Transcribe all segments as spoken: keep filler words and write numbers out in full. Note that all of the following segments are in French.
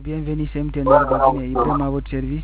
Bienvenue, c'est M T N Baguinée. Ibrahim à votre service.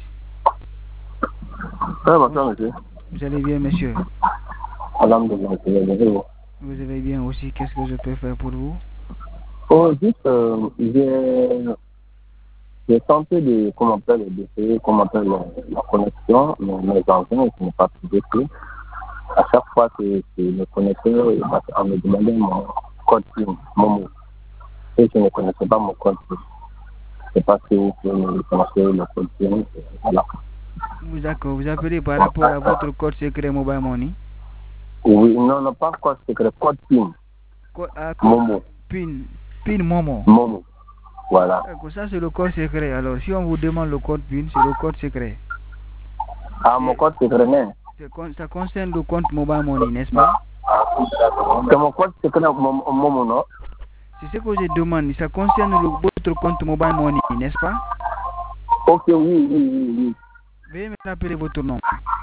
Oui, bonsoir, monsieur. Vous allez bien, monsieur? Alhamdulillah, bonjour. Vous allez bien aussi. Qu'est-ce que je peux faire pour vous? Oh, juste, euh, j'ai j'ai tenté de, comment on appelle, d'essayer, comment on appelle, la, la connexion, mais mes enfants, je n'ai pas pu tout. À chaque fois que je me connectais, on me demandait mon code PIN, mon mot. Et je ne connaissais pas mon code PIN. Je ne sais pas si vous pouvez me connaître le code PIN. Voilà. D'accord, vous appelez par rapport à votre code secret Mobile Money? Oui, non, non, pas code secret, code PIN. Co ah, Momo. PIN, PIN Momo. Momo. Voilà. D'accord, ça c'est le code secret. Alors, si on vous demande le code PIN, c'est le code secret. Ah, mon code secret, mais ça concerne le compte Mobile Money, n'est-ce pas? C'est mon code secret, Momo, non? C'est ce que je demande. Ça concerne le, votre compte Mobile Money, n'est-ce pas? Ok, oui, oui, oui, oui. Veuillez me rappeler votre nom.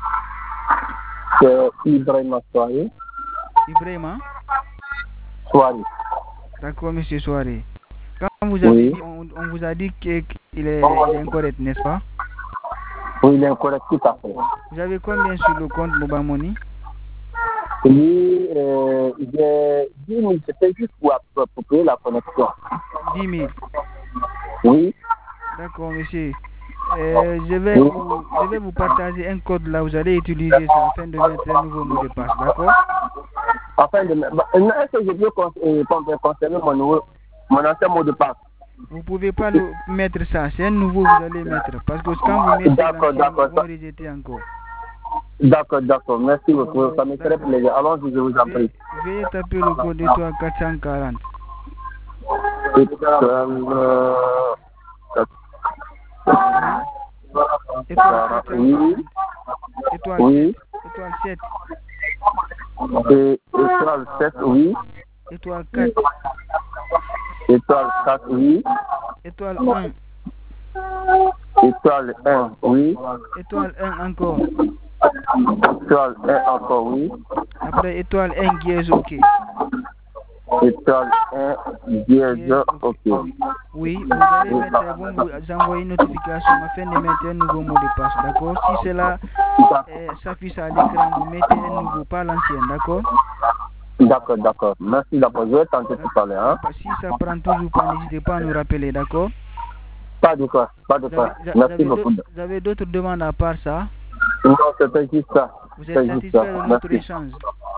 C'est Ibrahim Soiré. Ibrahim Soiré. D'accord, monsieur Soiré. Quand vous avez Oui. dit, on, on vous a dit qu'il est, il est incorrect, n'est-ce pas? Oui, il est incorrect, tout à fait. Vous avez combien sur le compte Mobile Money? Oui, euh, j'ai dix mille, c'était juste pour, pour payer la connexion. dix mille. Oui. D'accord, monsieur. Euh, je, vais oui. vous, je vais vous partager un code là, vous allez utiliser ça afin de mettre un nouveau mot de passe, d'accord? Afin de mettre. Est-ce que je peux cons conserver mon, nouveau, mon ancien mot de passe? Vous ne pouvez pas le mettre ça, c'est un nouveau vous allez mettre. Parce que quand vous mettez l'ancien, vous vont rejeter encore. D'accord, d'accord, merci beaucoup, ça me ferait plaisir. Alors, je vous en prie. Veuillez taper le code étoile quatre cent quarante. Étoile, oui. Étoile, oui. Étoile sept. Et, étoile sept, oui. Étoile quatre. Étoile quatre, oui. Étoile un. Étoile un, oui. Étoile un encore. Étoile un encore, oui. Après étoile un dièse, ok. Étoile un dièse, ok. Oui, vous allez mettre, vous vous envoyer une notification afin de mettre un nouveau mot de passe, d'accord? Si cela euh, s'affiche à l'écran, vous mettez un nouveau, pas l'ancien, d'accord? D'accord, d'accord. Merci d'abord. Je vais tenter tout à l'heure. Hein? Si ça prend toujours pas, n'hésitez pas à nous rappeler, d'accord? Pas de quoi, pas de quoi. Merci beaucoup. Vous avez d'autres demandes à part ça? Non, c'était juste ça. Vous êtes satisfait de notre échange?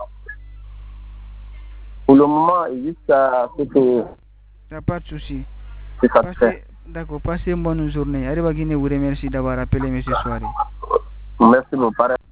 Pour le moment, juste ça, c'est que... Il n'y a pas de souci. C'est satisfait. D'accord, passez une bonne journée. Arriva Guinée vous remercie d'avoir appelé M. Soiré. Merci beaucoup.